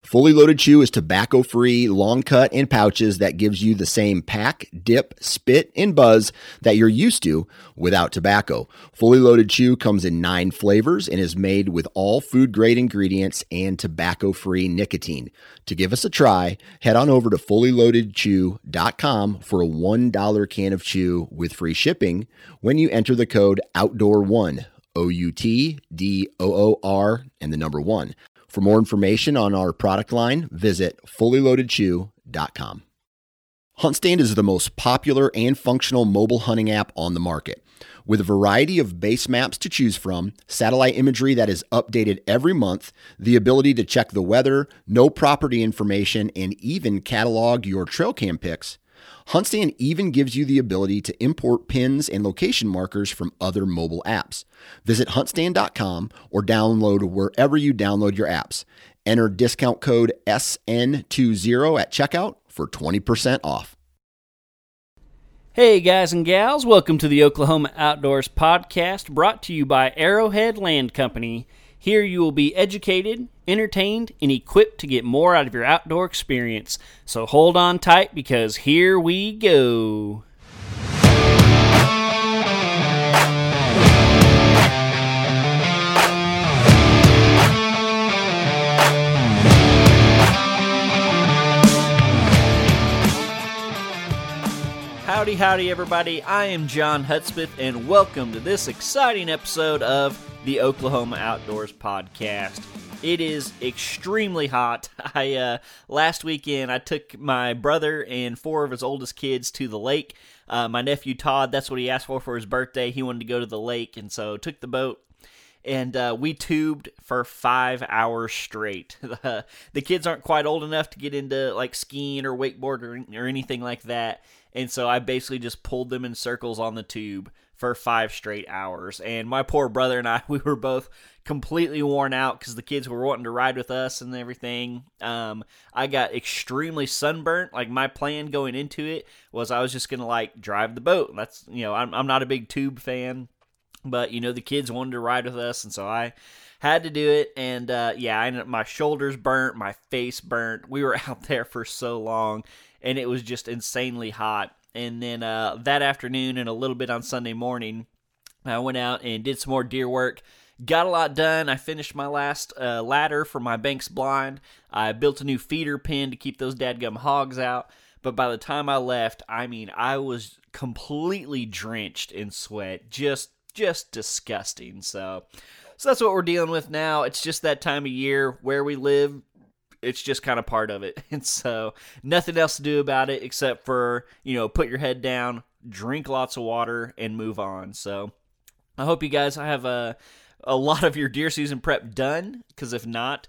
Fully Loaded Chew is tobacco-free, long cut in pouches that gives you the same pack, dip, spit, and buzz that you're used to without tobacco. Fully Loaded Chew comes in 9 flavors and is made with all food-grade ingredients and tobacco-free nicotine. To give us a try, head on over to fullyloadedchew.com for a $1 can of chew with free shipping when you enter the code OUTDOOR1, OUTDOOR, and the number 1. For more information on our product line, visit fullyloadedchew.com. HuntStand is the most popular and functional mobile hunting app on the market. With a variety of base maps to choose from, satellite imagery that is updated every month, the ability to check the weather, know property information, and even catalog your trail cam pics, HuntStand even gives you the ability to import pins and location markers from other mobile apps. Visit huntstand.com or download wherever you download your apps. Enter discount code SN20 at checkout for 20% off. Hey guys and gals, welcome to the Oklahoma Outdoors Podcast, brought to you by Arrowhead Land Company. Here you will be educated, entertained, and equipped to get more out of your outdoor experience. So hold on tight because here we go. Howdy everybody, I am John Hudspeth and welcome to this exciting episode of the Oklahoma Outdoors Podcast. It is extremely hot. Last weekend I took my brother and 4 of his oldest kids to the lake. My nephew Todd, that's what he asked for his birthday. He wanted to go to the lake, and so took the boat. And we tubed for 5 hours straight. The kids aren't quite old enough to get into like skiing or wakeboarding or anything like that. And so I basically just pulled them in circles on the tube for 5 straight hours. And my poor brother and I, we were both completely worn out because the kids were wanting to ride with us and everything. I got extremely sunburnt. Like my plan going into it was I was just going to like drive the boat. That's, I'm not a big tube fan. But, the kids wanted to ride with us, and so I had to do it. And, I ended up, my shoulders burnt, my face burnt. We were out there for so long, and it was just insanely hot. And then that afternoon and a little bit on Sunday morning, I went out and did some more deer work. Got a lot done. I finished my last ladder for my Banks blind. I built a new feeder pen to keep those dadgum hogs out. But by the time I left, I was completely drenched in sweat. Just disgusting. So that's what we're dealing with now. It's just that time of year where we live. It's just kind of part of it. And so nothing else to do about it except for, put your head down, drink lots of water, and move on. So I hope you guys have a lot of your deer season prep done, because if not,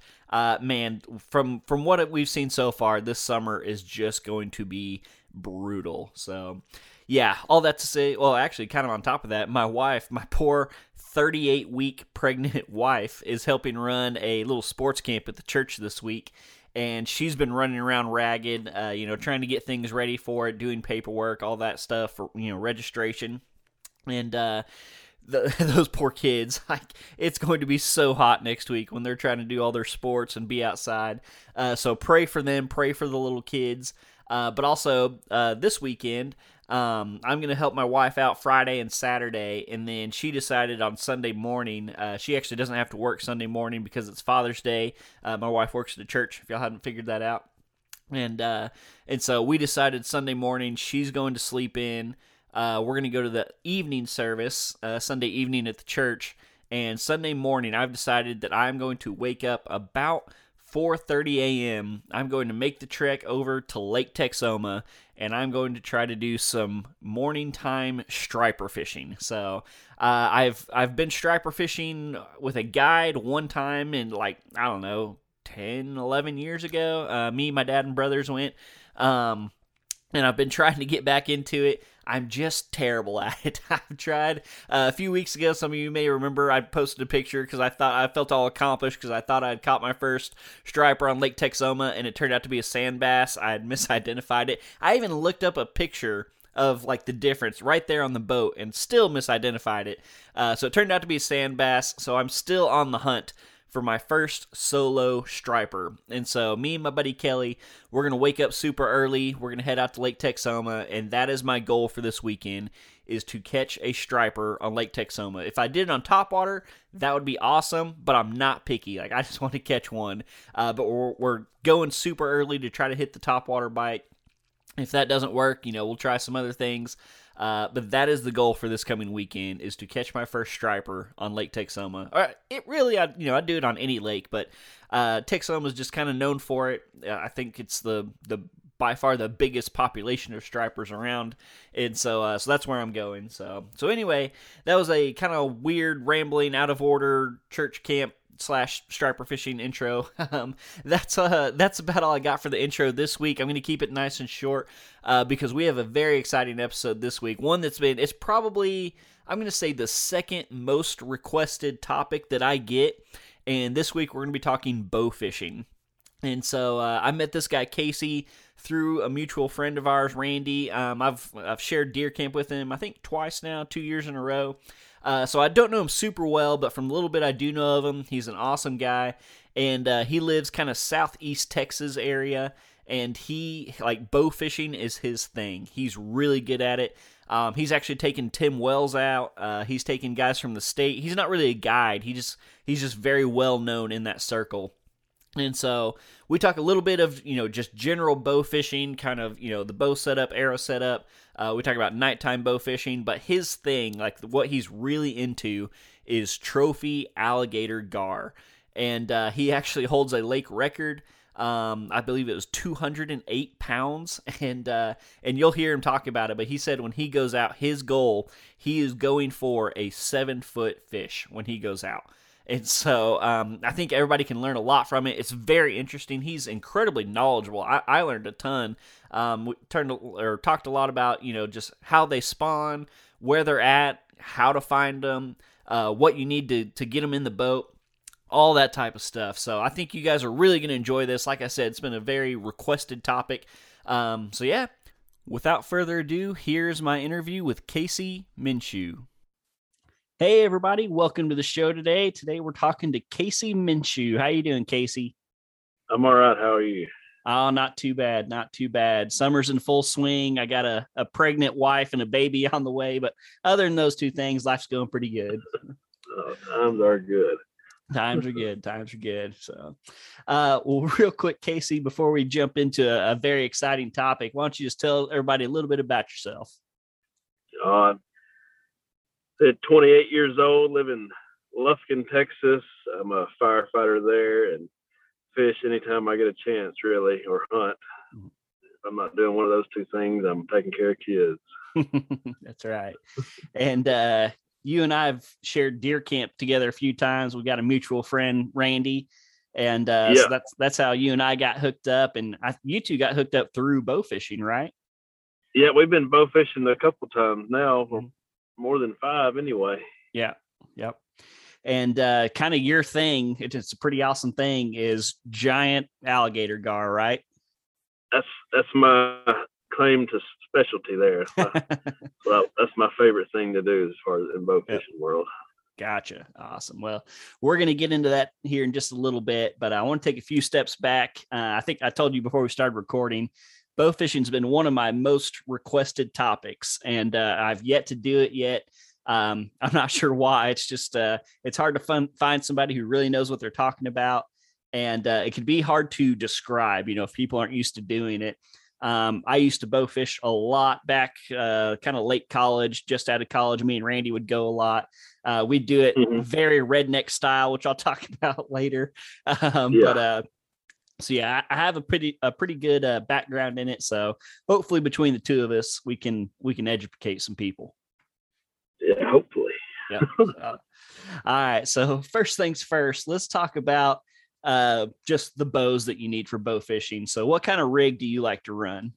from what we've seen so far, this summer is just going to be brutal. So yeah, all that to say, well, actually, kind of on top of that, my wife, my poor 38-week pregnant wife, is helping run a little sports camp at the church this week, and she's been running around ragged, trying to get things ready for it, doing paperwork, all that stuff for, registration, and those poor kids, it's going to be so hot next week when they're trying to do all their sports and be outside, so pray for them, pray for the little kids, but also this weekend, I'm going to help my wife out Friday and Saturday, and then she decided on Sunday morning, she actually doesn't have to work Sunday morning because it's Father's Day. My wife works at the church, if y'all hadn't figured that out. And so we decided Sunday morning she's going to sleep in. We're going to go to the evening service, Sunday evening at the church, and Sunday morning I've decided that I'm going to wake up about 4:30 a.m. I'm going to make the trek over to Lake Texoma, and I'm going to try to do some morning time striper fishing. So I've been striper fishing with a guide one time in 10, 11 years ago. Me, my dad, and brothers went, and I've been trying to get back into it. I'm just terrible at it. I've tried a few weeks ago. Some of you may remember I posted a picture because I felt all accomplished because I thought I'd caught my first striper on Lake Texoma, and it turned out to be a sand bass. I had misidentified it. I even looked up a picture of the difference right there on the boat and still misidentified it. So it turned out to be a sand bass. So I'm still on the hunt for my first solo striper. And so me and my buddy Kelly, we're going to wake up super early. We're going to head out to Lake Texoma, and that is my goal for this weekend, is to catch a striper on Lake Texoma. If I did it on topwater, that would be awesome, but I'm not picky. Like, I just want to catch one. But we're going super early to try to hit the topwater bite. If that doesn't work, we'll try some other things. But that is the goal for this coming weekend, is to catch my first striper on Lake Texoma. I do it on any lake, but Texoma is just kind of known for it. I think it's the by far the biggest population of stripers around, and so that's where I'm going. So anyway, that was a kind of weird, rambling, out of order church camp / striper fishing intro. That's about all I got for the intro this week. I'm going to keep it nice and short because we have a very exciting episode this week. One it's probably, I'm going to say, the second most requested topic that I get. And this week we're going to be talking bow fishing. And so I met this guy Casey through a mutual friend of ours, Randy. I've shared deer camp with him, I think twice now, 2 years in a row. So I don't know him super well, but from the little bit I do know of him, he's an awesome guy. And he lives kind of southeast Texas area, and bow fishing is his thing. He's really good at it. He's actually taken Tim Wells out. He's taken guys from the state. He's not really a guide. He's just very well known in that circle. And so we talk a little bit of, just general bow fishing, kind of, the bow setup, arrow setup. We talk about nighttime bow fishing, but his thing, like what he's really into, is trophy alligator gar. And he actually holds a lake record. I believe it was 208 pounds, and you'll hear him talk about it, but he said when he goes out, his goal, he is going for a 7-foot fish when he goes out. And so I think everybody can learn a lot from it. It's very interesting. He's incredibly knowledgeable. I learned a ton. We talked a lot about, just how they spawn, where they're at, how to find them, what you need to get them in the boat, all that type of stuff. So I think you guys are really going to enjoy this. Like I said, it's been a very requested topic. So yeah, without further ado, here's my interview with Casey Minshew. Hey everybody, welcome to the show today. Today we're talking to Casey Minshew. How you doing, Casey? I'm all right. How are you? Oh, not too bad. Not too bad. Summer's in full swing. I got a pregnant wife and a baby on the way, but other than those two things, life's going pretty good. Times are good. Times are good. Times are good. So, well, real quick, Casey, before we jump into a very exciting topic, why don't you just tell everybody a little bit about yourself? At 28 years old, live in Lufkin, Texas. I'm a firefighter there and fish anytime I get a chance, really, or hunt. If I'm not doing one of those two things, I'm taking care of kids. That's right. And you and I have shared deer camp together a few times. We got a mutual friend, Randy, and so that's how you and I got hooked up. And you two got hooked up through bow fishing, right? Yeah, we've been bow fishing a couple times now. More than 5 anyway. Yeah. Yep. And kind of your thing, it's a pretty awesome thing, is giant alligator gar, right? That's my claim to specialty there. Well, that's my favorite thing to do as far as in bow fishing world. Gotcha. Awesome. Well, we're going to get into that here in just a little bit, but I want to take a few steps back. I think I told you before we started recording, bow fishing has been one of my most requested topics, and I've yet to do it yet. I'm not sure why. It's just it's hard to find somebody who really knows what they're talking about, and it can be hard to describe, if people aren't used to doing it. I used to bow fish a lot back kind of late college, just out of college. Me and Randy would go a lot. We'd do it very redneck style, which I'll talk about later. But so yeah, I have a pretty good background in it. So hopefully between the two of us, we can educate some people. Yeah, hopefully. Yeah. All right. So first things first, let's talk about just the bows that you need for bow fishing. So what kind of rig do you like to run?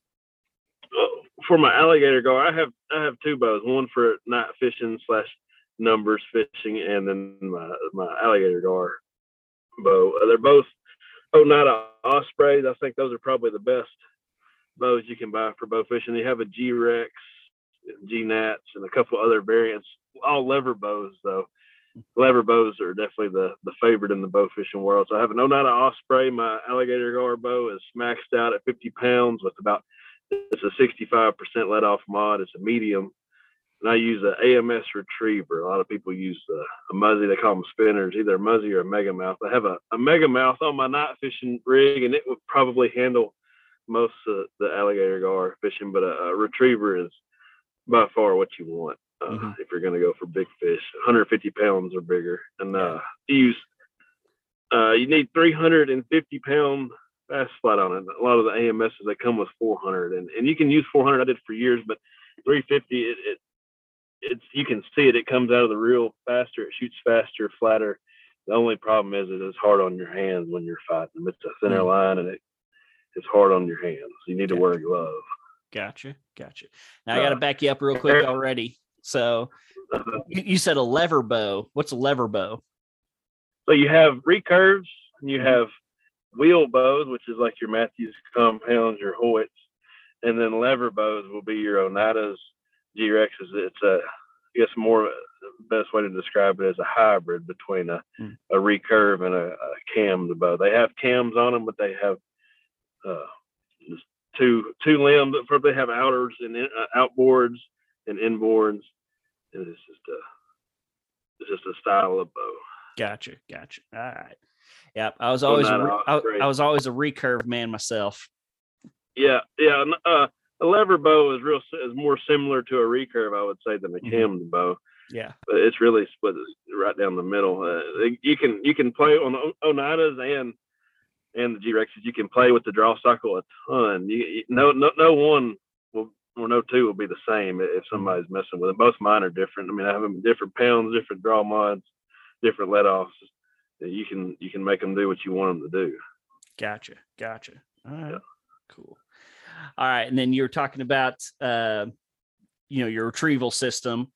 For my alligator gar, I have 2 bows, one for night fishing / numbers fishing, and then my alligator gar bow. They're both Oneida Ospreys. I think those are probably the best bows you can buy for bow fishing. They have a G-Rex, G-Nats, and a couple other variants, all lever bows though. lever bows are definitely the favorite in the bow fishing world. So I have an Oneida Osprey. My alligator gar bow is maxed out at 50 pounds with it's a 65% let off mod. It's a medium. And I use an AMS Retriever. A lot of people use a Muzzy. They call them spinners, either a Muzzy or a Mega Mouth. I have a Mega Mouth on my night fishing rig, and it would probably handle most of the alligator gar fishing, but a Retriever is by far what you want if you're going to go for big fish. 150 pounds or bigger. And you need 350 pound fast flat on it. A lot of the AMSs, they come with 400, and you can use 400. I did for years, but 350, it's you can see it. It comes out of the reel faster. It shoots faster, flatter. The only problem is it's hard on your hands when you're fighting. It's a thinner line, and it's hard on your hands. You need to wear a glove. Gotcha. Now I got to back you up real quick already. So you said a lever bow. What's a lever bow? So you have recurves, and you have wheel bows, which is like your Matthews compounds, your Hoyts, and then lever bows will be your Oneidas, G-Rexes. It's I guess more the best way to describe it is a hybrid between a recurve and a cammed bow. They have cams on them, but they have just two limbs. They have outers and outboards and inboards. And it's just a style of bow. Gotcha. All right. Yeah, I was always I was always a recurve man myself. Yeah. A lever bow is more similar to a recurve, I would say, than a cammed bow. Yeah, but it's really split right down the middle. You can play on the Oneidas and the G-Rexes. You can play with the draw cycle a ton. No one will, or no two will be the same if somebody's messing with it. Both mine are different. I mean, I have them different pounds, different draw mods, different let-offs. You can make them do what you want them to do. Gotcha. All right, yeah. Cool. All right, and then you were talking about your retrieval system.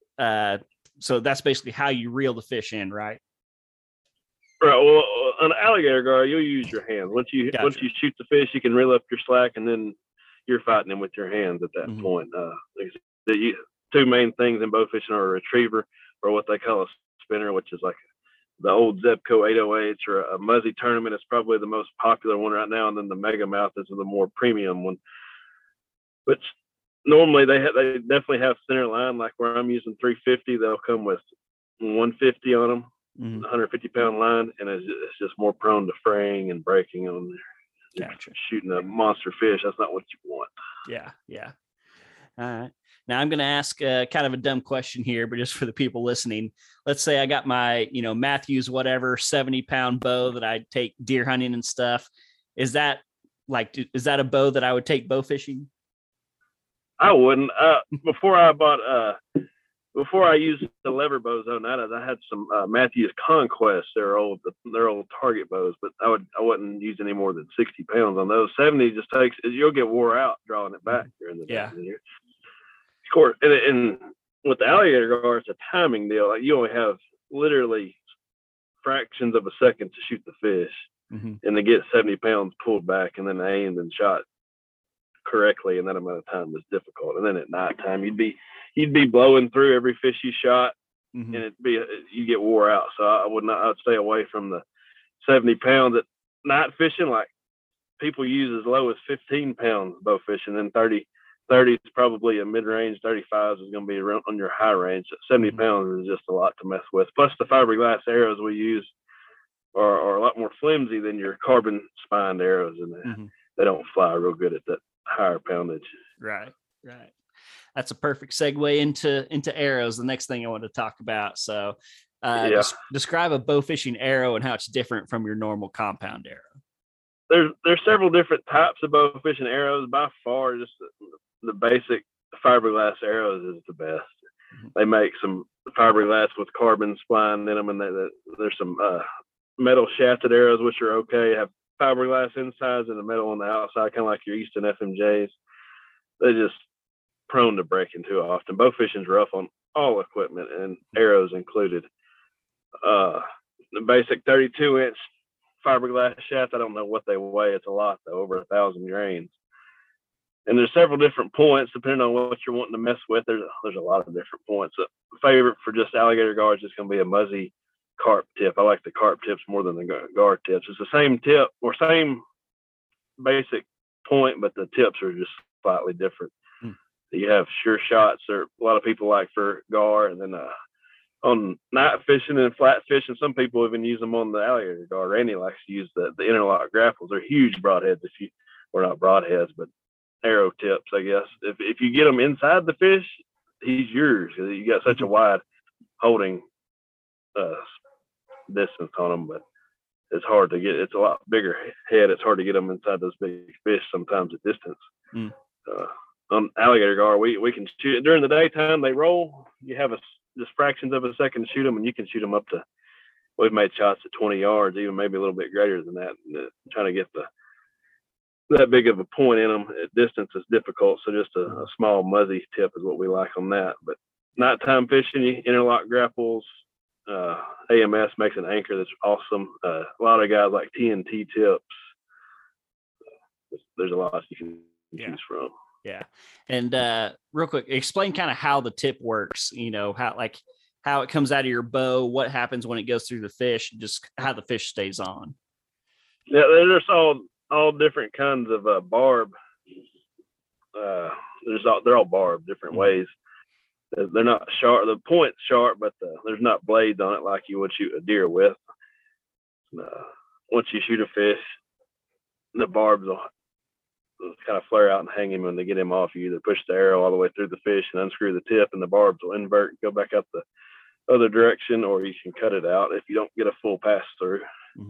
So that's basically how you reel the fish in, right? Right. Well, on an alligator gar, you'll use your hands. Once you shoot the fish, you can reel up your slack, and then you're fighting them with your hands at that point. The two main things in bow fishing are a retriever, or what they call a spinner, which is like the old Zebco 808s, or a Muzzy Tournament is probably the most popular one right now, and then the Mega Mouth is the more premium one. But normally they definitely have center line, like where I'm using 350. They'll come with 150 on them. 150 pound line, and it's just more prone to fraying and breaking on there. Gotcha. Shooting a monster fish, that's not what you want. Yeah. All right. Now I'm going to ask kind of a dumb question here, but just for the people listening, let's say I got my, Matthews, whatever, 70-pound bow that I take deer hunting and stuff. Is that a bow that I would take bow fishing? I wouldn't. Before I used the lever bows Oneidas, I had some Matthews Conquest. They're old target bows, but I wouldn't use any more than 60 pounds on those. 70 just you'll get wore out drawing it back during the day. Yeah. Of course, and with the alligator gar, it's a timing deal. Like you only have literally fractions of a second to shoot the fish, and to get 70 pounds pulled back and then aimed and shot correctly in that amount of time is difficult. And then at nighttime, you'd be blowing through every fish you shot, and you get wore out. So I'd stay away from the 70 pounds at night fishing. Like people use as low as 15 pounds bow fishing, then 30 is probably a mid range. 35 is going to be around on your high range. 70 pounds is just a lot to mess with. Plus the fiberglass arrows we use are a lot more flimsy than your carbon spined arrows, and they don't fly real good at that higher poundage. Right. That's a perfect segue into arrows. The next thing I want to talk about. So describe a bow fishing arrow and how it's different from your normal compound arrow. There's several different types of bow fishing arrows. By far, just the basic fiberglass arrows is the best. They make some fiberglass with carbon spline in them, and there's some metal shafted arrows, which are okay. Have fiberglass insides and the metal on the outside, kind of like your Easton FMJs. They're just prone to breaking too often. Bow fishing's rough on all equipment, and arrows included. The basic 32-inch fiberglass shaft, I don't know what they weigh. It's a lot, though, over 1,000 grains. And there's several different points depending on what you're wanting to mess with. There's a lot of different points. A favorite for just alligator gar is just going to be a muzzy carp tip. I like the carp tips more than the gar tips. It's the same tip or same basic point, but the tips are just slightly different. You have sure shots, or a lot of people like for gar, and then on night fishing and flat fishing, some people even use them on the alligator gar. Randy likes to use the interlock grapples. They're huge broadheads. Or not broadheads, but arrow tips, I guess. If you get them inside the fish, he's yours. You got such a wide holding distance on them, but it's hard to get. It's a lot bigger head. It's hard to get them inside those big fish sometimes at distance. On alligator gar, we can shoot during the daytime. They roll. You have just fractions of a second to shoot them, and you can shoot them up to. We've made shots at 20 yards, even maybe a little bit greater than that. And trying to get that big of a point in them at distance is difficult. So just a small muzzy tip is what we like on that. But nighttime fishing, you interlock grapples. AMS makes an anchor that's awesome. A lot of guys like TNT tips. There's a lot you can choose from. Yeah. And real quick, explain kind of how the tip works, how it comes out of your bow, what happens when it goes through the fish, just how the fish stays on. Yeah, there's all different kinds of barb. They're all barbed different ways. They're not sharp. The point's sharp, but there's not blades on it like you would shoot a deer with. Once you shoot a fish, the barbs will kind of flare out and hang him. When they get him off, you either push the arrow all the way through the fish and unscrew the tip, and the barbs will invert and go back up the other direction, or you can cut it out if you don't get a full pass through.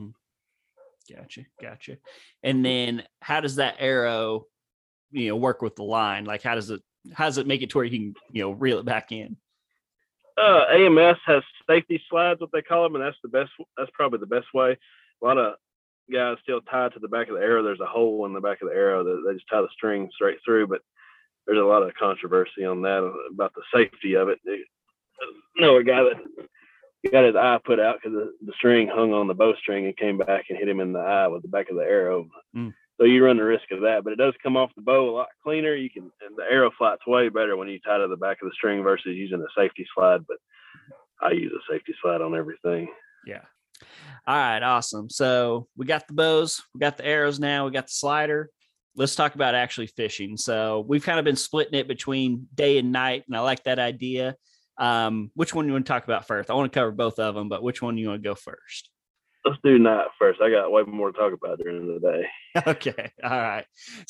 Gotcha. And then how does that arrow, work with the line? Like how does it make it to where you can, reel it back in? AMS has safety slides, what they call them, and that's probably the best way. A lot of guys still tied to the back of the arrow. There's a hole in the back of the arrow that they just tie the string straight through, but there's a lot of controversy on that about the safety of it. A guy that got his eye put out because the string hung on the bowstring and came back and hit him in the eye with the back of the arrow. So you run the risk of that, but it does come off the bow a lot cleaner. And the arrow flights way better when you tie to the back of the string versus using a safety slide, but I use a safety slide on everything. Yeah. All right. Awesome. So we got the bows, we got the arrows now, we got the slider. Let's talk about actually fishing. So we've kind of been splitting it between day and night, and I like that idea. Which one you want to talk about first? I want to cover both of them, but which one you want to go first? Let's do night first. I got way more to talk about during the day. Okay. All right.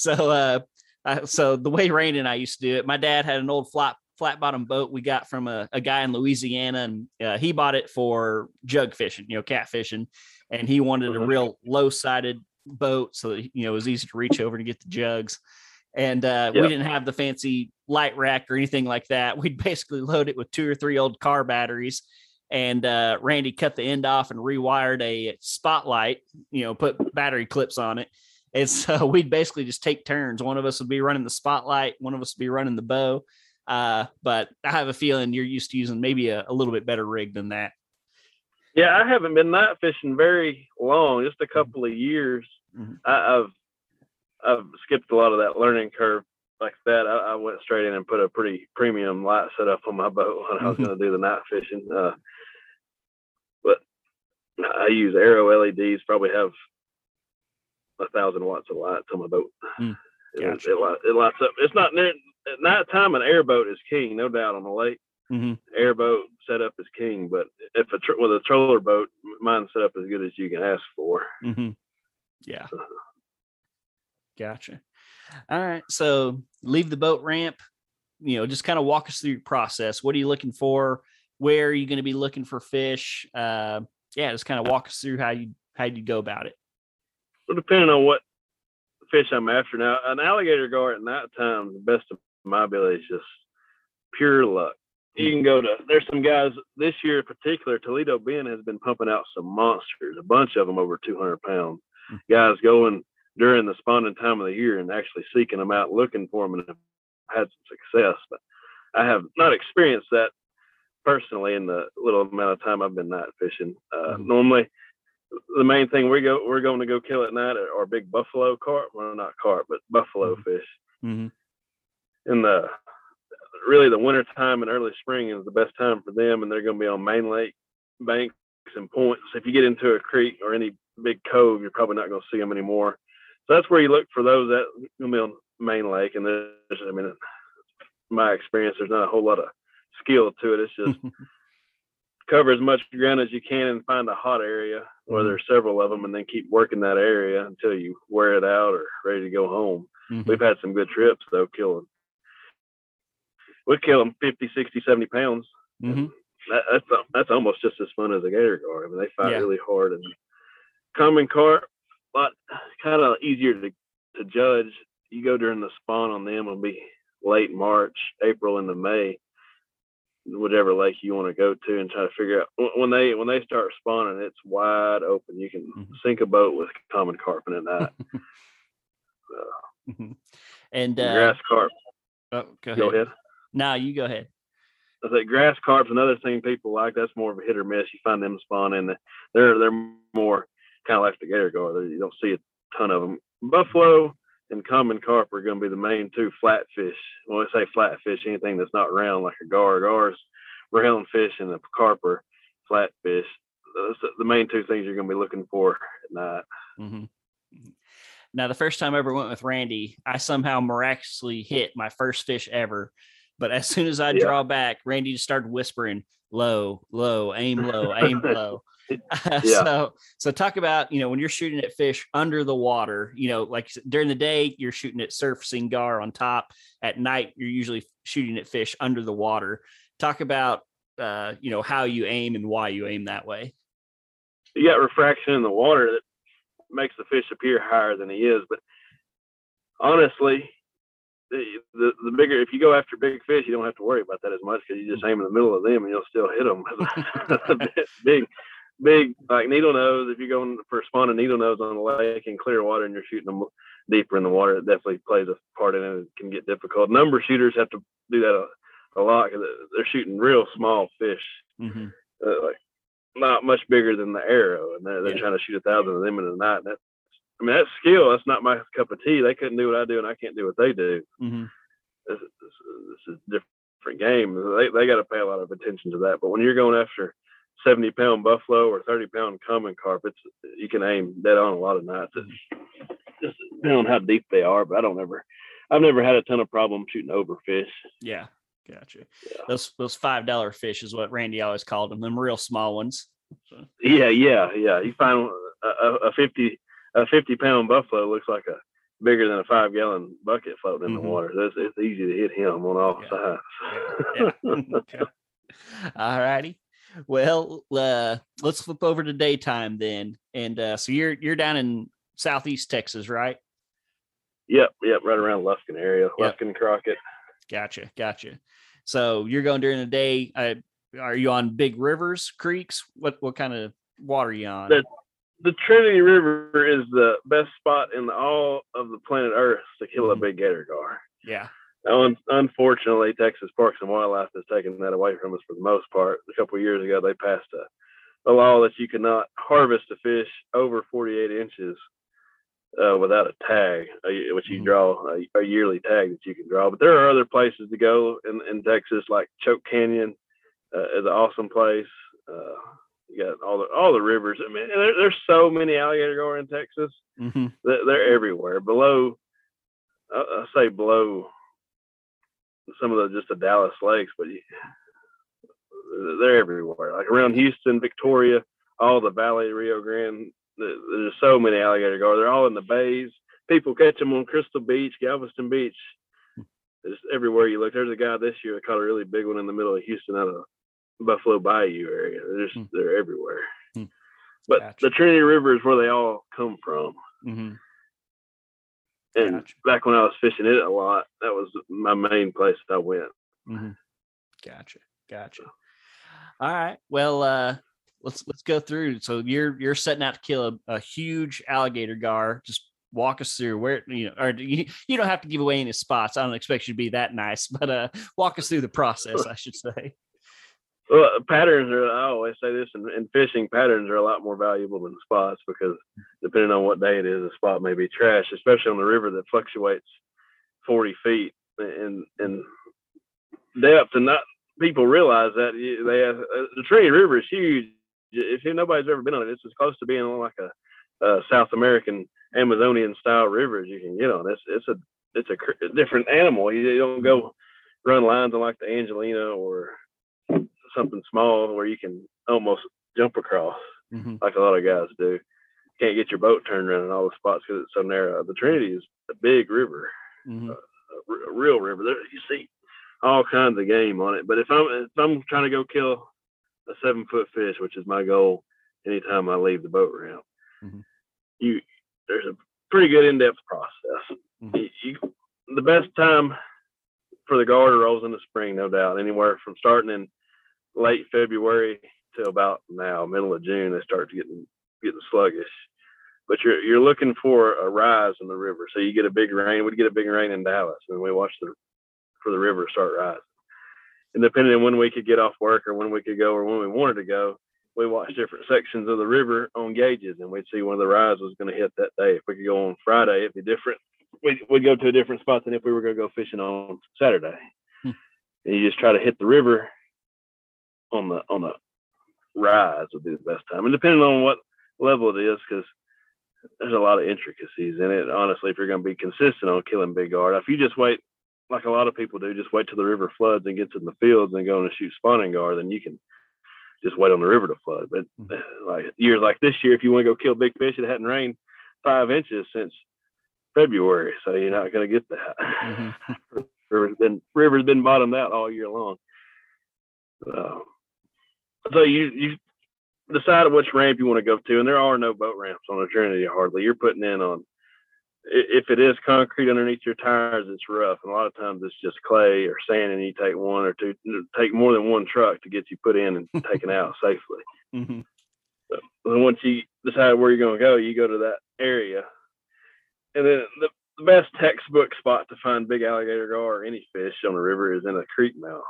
So the way Randy and I used to do it, my dad had an old flat bottom boat we got from a guy in Louisiana, and he bought it for jug fishing, cat fishing, and he wanted a real low sided boat so that it was easy to reach over to get the jugs. And we didn't have the fancy light rack or anything like that. We'd basically load it with 2 or 3 old car batteries, and Randy cut the end off and rewired a spotlight, put battery clips on it. And so we'd basically just take turns. One of us would be running the spotlight, one of us would be running the bow. But I have a feeling you're used to using maybe a little bit better rig than that. Yeah, I haven't been night fishing very long, just a couple of years. I've skipped a lot of that learning curve like that. I went straight in and put a pretty premium light set up on my boat when I was going to do the night fishing. But I use Arrow LEDs, probably have 1,000 watts of lights on my boat. Gotcha. It lights up. It's not near at nighttime. An airboat is king, no doubt, on the lake. Airboat setup is king, but if with a troller boat, mine's set up as good as you can ask for. Yeah. Gotcha. All right. So leave the boat ramp, just kind of walk us through your process. What are you looking for? Where are you going to be looking for fish? Just kind of walk us through how you go about it. Well, depending on what fish I'm after. Now, an alligator gar at nighttime, the best of my ability is just pure luck. You can go there's some guys this year in particular, Toledo Bend has been pumping out some monsters, a bunch of them over 200 pounds. Guys going during the spawning time of the year and actually seeking them out, looking for them, and have had some success. But I have not experienced that personally in the little amount of time I've been night fishing. Normally, the main thing we're going to go kill at night are big buffalo carp. Well, not carp, but buffalo fish. Mm-hmm. In the winter time and early spring is the best time for them, and they're going to be on main lake banks and points. If you get into a creek or any big cove, you're probably not going to see them anymore. So that's where you look for those that going to be on main lake. And there's, I mean, my experience, there's not a whole lot of skill to it. It's just cover as much ground as you can and find a hot area where there's several of them, and then keep working that area until you wear it out or ready to go home. We've had some good trips though, killing. We kill them 50, 60, 70 pounds. That's almost just as fun as a gator gar. I mean, they fight really hard. And common carp, a lot kind of easier to judge. You go during the spawn on them, it'll be late March, April into May, whatever lake you want to go to, and try to figure out when they start spawning, it's wide open. You can sink a boat with common carp in that. And grass carp. Oh, go Go ahead. No, you go ahead. I think grass carp's another thing people like. That's more of a hit or miss. You find them spawning. They're more kind of like the gator gar. You don't see a ton of them. Buffalo and common carp are going to be the main two flatfish. When I say flatfish, anything that's not round like a gar. Gar's round fish, and the carp are flatfish. Those are the main two things you're going to be looking for at night. Mm-hmm. Now, the first time I ever went with Randy, I somehow miraculously hit my first fish ever. But as soon as I draw back, Randy just started whispering, low, low, aim low, aim low. So talk about, when you're shooting at fish under the water, like during the day, you're shooting at surfacing gar on top. At night, you're usually shooting at fish under the water. Talk about, how you aim and why you aim that way. You got refraction in the water that makes the fish appear higher than he is. But honestly, the bigger, if you go after big fish, you don't have to worry about that as much, because you just aim in the middle of them and you'll still hit them. big like needle nose. If you're going for spawning needle nose on the lake in clear water and you're shooting them deeper in the water, it definitely plays a part in it. It can get difficult. Number shooters have to do that a lot, because they're shooting real small fish, like not much bigger than the arrow, and they're trying to shoot 1,000 of them in a night. That's skill. That's not my cup of tea. They couldn't do what I do, and I can't do what they do. This is a different game. They got to pay a lot of attention to that. But when you're going after 70-pound buffalo or 30-pound common carp, you can aim dead on a lot of nights. It's just depending on how deep they are. But I've never had a ton of problem shooting over fish. Yeah, gotcha. Yeah. Those $5 fish is what Randy always called them real small ones. So. Yeah. You find a 50-pound buffalo looks like bigger than a 5-gallon bucket floating in the water. It's easy to hit him on all sides. Okay. All righty. Well, let's flip over to daytime then. And so you're down in Southeast Texas, right? Yep, right around Lufkin area, Lufkin, Crockett. Gotcha. So you're going during the day. Are you on big rivers, creeks? What kind of water are you on? The Trinity River is the best spot in all of the planet Earth to kill a big gator gar. Yeah. Unfortunately, Texas Parks and Wildlife has taken that away from us for the most part. A couple of years ago, they passed a law that you could not harvest a fish over 48 inches without a tag, which you draw a yearly tag that you can draw. But there are other places to go in Texas, like Choke Canyon is an awesome place. You got all the rivers. I mean, there's so many alligator gar in Texas. They're everywhere. Below, I say below some of the Dallas lakes, but they're everywhere. Like around Houston, Victoria, all the Valley, Rio Grande. There's so many alligator gar. They're all in the bays. People catch them on Crystal Beach, Galveston Beach. It's everywhere you look. There's a guy this year that caught a really big one in the middle of Houston out of Buffalo Bayou area. They're everywhere. But the Trinity River is where they all come from. And back when I was fishing it a lot, that was my main place I went. Gotcha. All right. Well, let's go through. So you're setting out to kill a huge alligator gar. Just walk us through where, or you don't have to give away any spots. I don't expect you to be that nice, but walk us through the process, I should say. Well, patterns I always say this, in fishing, patterns are a lot more valuable than spots, because depending on what day it is, a spot may be trash, especially on the river that fluctuates 40 feet in depth, and not people realize that the Trinity River is huge. If nobody's ever been on it, it's as close to being on like a South American Amazonian style river as you can get on. It's a different animal. You don't go run lines on like the Angelina or something small where you can almost jump across like a lot of guys do. Can't get your boat turned around in all the spots because it's so narrow. The Trinity is a big river, a real river. There you see all kinds of game on it. But if I'm trying to go kill a 7-foot fish, which is my goal anytime I leave the boat ramp, there's a pretty good in-depth process. The best time for the garter rolls in the spring, no doubt. Anywhere from starting in late February to about now, middle of June, they start to getting sluggish. But you're looking for a rise in the river. So you get a big rain. We'd get a big rain in Dallas, and we watch for the river to start rising. And depending on when we could get off work or when we could go or when we wanted to go, we watched different sections of the river on gauges, and we'd see when the rise was going to hit that day. If we could go on Friday, it'd be different. We'd go to a different spot than if we were going to go fishing on Saturday. And you just try to hit the river on the rise would be the best time. And depending on what level it is, because there's a lot of intricacies in it. Honestly, if you're going to be consistent on killing big garter, if you just wait, like a lot of people do, just wait till the river floods and gets in the fields and go and shoot spawning garter, then you can just wait on the river to flood. But like years like this year, if you want to go kill big fish, it hadn't rained 5 inches since February, so you're not going to get that. River's been bottomed out all year long. So you decide which ramp you want to go to, and there are no boat ramps on the Trinity hardly. You're putting in on, if it is concrete underneath your tires, it's rough. And a lot of times it's just clay or sand, and you take one or two, take more than one truck to get you put in and taken out safely. So once you decide where you're going to go, you go to that area. And then the best textbook spot to find big alligator gar or any fish on the river is in a creek mouth.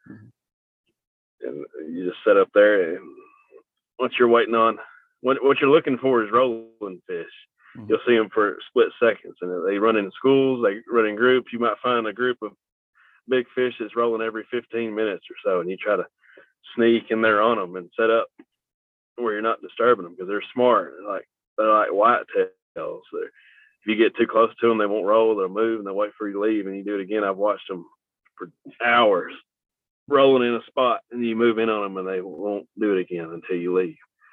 And you just set up there, and once you're waiting on, what you're looking for is rolling fish. You'll see them for split seconds, and they run in schools, they run in groups. You might find a group of big fish that's rolling every 15 minutes or so, and you try to sneak in there on them and set up where you're not disturbing them, because they're smart. They're like whitetails. If you get too close to them, they won't roll. They'll move, and they'll wait for you to leave, and you do it again. I've watched them for hours rolling in a spot, and you move in on them, and they won't do it again until you leave.